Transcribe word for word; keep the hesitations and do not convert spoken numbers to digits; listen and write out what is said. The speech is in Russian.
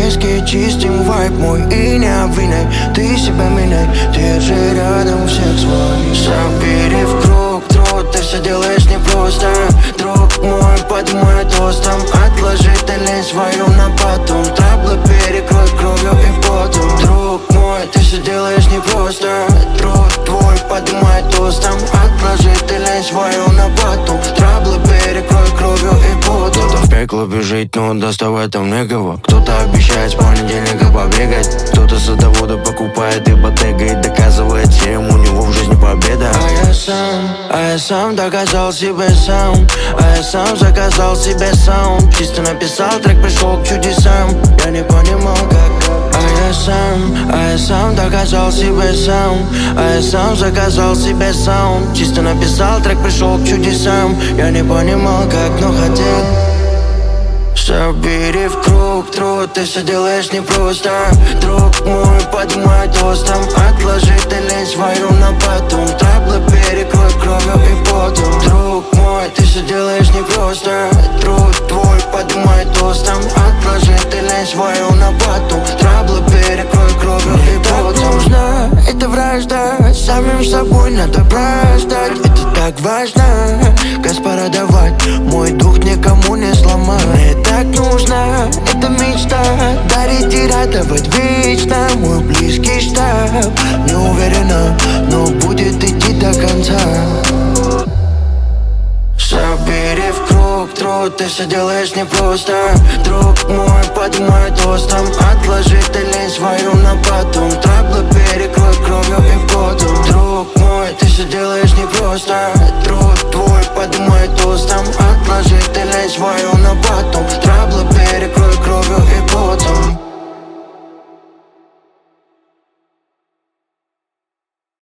виски, чистим вайб мой и не обвиняй. Ты себя меняй, держи рядом всех своих. Забери в круг, труд, ты все делаешь непросто. Друг мой, подумай тостом. Отложи ты лень свою на потом. Траблы перекрой кровью и потом. Друг мой, ты все делаешь непросто. Труд твой, подумай тостом. Отложи ты лень свою на потом. Траблы перекрой кровью и потом. Кто-то в пекло бежит, но доставать там некого. Кто-то обещает с понедельника побегать. Кто-то садовода покупает ипотека и доказывает всем, у него в жизни победа. А я сам, а я сам доказал себе сам. А я сам заказал себе саунд. Чисто написал трек, пришел к чудесам. Я не понимал как. А я сам, а я сам доказал себе сам. А я сам заказал себе саунд. Чисто написал трек, пришел к чудесам. Я не понимал как, но хотел. Забери в круг, труд, ты все делаешь непросто. Друг мой, подумай тостом. Отложи ты лень свою на потом. Траблы перекрой кровью и потом. Друг мой, ты все делаешь непросто. Труд твой, подумай тостом. Отложи ты лень свою на потом. Траблы перекрой кровью и потом. Так нужно, это вражда. Самим собой надо прождать. Это так важно, Господа, давать. Мой дух никому не сломать. Мне так нужно, это мечта. Дарить и радовать вечно. Мой близкий штаб. Не уверена, но будет идти до конца. Забери в круг, труд, ты все делаешь непросто. Друг мой, подумай тостом. Отложи ты лень свою на потом. Траблы перекрой кровью и потом. Друг мой, ты все делаешь непросто.